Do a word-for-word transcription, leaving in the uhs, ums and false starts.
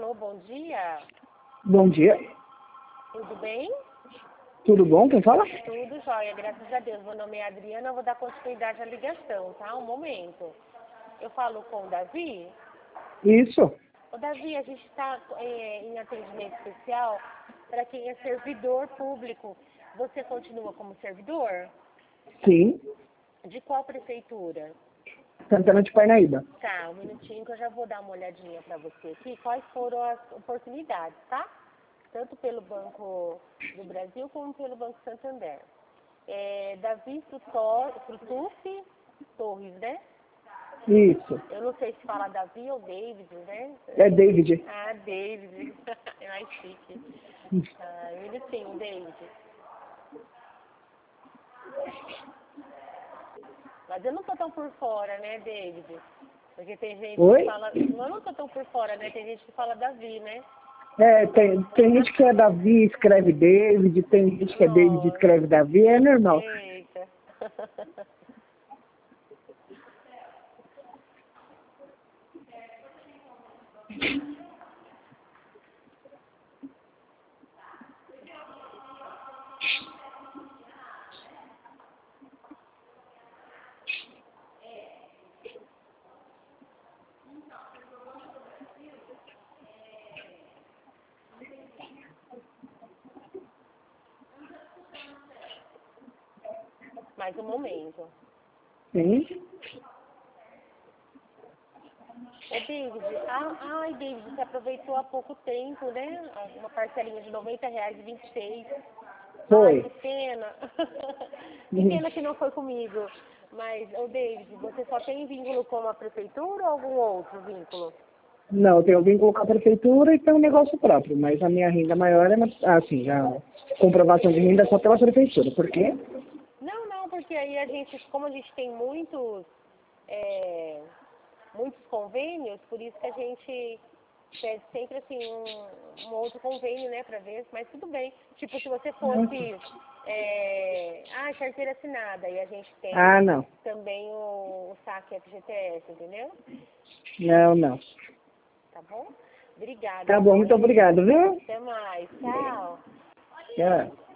Alô, bom dia. Bom dia. Tudo bem? Tudo bom? Quem fala? Tudo jóia, graças a Deus. Meu nome é Adriana, eu vou dar continuidade à ligação, tá? Um momento. Eu falo com o Davi. Isso. Ô, Davi, a gente está é, em atendimento especial para quem é servidor público. Você continua como servidor? Sim. De qual prefeitura? Santana de Parnaíba. Tá, um minutinho que eu já vou dar uma olhadinha para você aqui. Quais foram as oportunidades, tá? Tanto pelo Banco do Brasil como pelo Banco Santander. É, Davi Frutufi Torres, né? Isso. Eu não sei se fala Davi ou David, né? É David. Ah, David. É mais chique. Ah, um minutinho, David. Mas eu não tô tão por fora, né, David? Porque tem gente Oi? que fala... Eu não tô tão por fora, né? Tem gente que fala Davi, né? É, tem, tem gente que é Davi e escreve David, tem gente que é David e Nossa, escreve Davi, é normal. eita. Mais um momento. Sim. Ô, David, ah, ai, David, você aproveitou há pouco tempo, né? Uma parcelinha de noventa reais e vinte e seis. Ai, que Foi. pena. Que pena que não foi comigo. Mas, ô, David, você só tem vínculo com a prefeitura ou algum outro vínculo? Não, eu tenho vínculo com a prefeitura e tenho um negócio próprio, mas a minha renda maior é, na- assim, a comprovação de renda é só pela prefeitura. Por quê? Não, não, porque aí a gente, como a gente tem muitos, é, muitos convênios, por isso que a gente pede sempre assim um, um outro convênio, né, pra ver, mas tudo bem. Tipo, se você fosse, é, ah, carteira assinada, e a gente tem Ah, não. também o, o saque F G T S, entendeu? Não, não. Tá bom? Obrigada, Tá bom, então, muito hein, David? obrigado, viu? Até mais. Tchau. Tchau.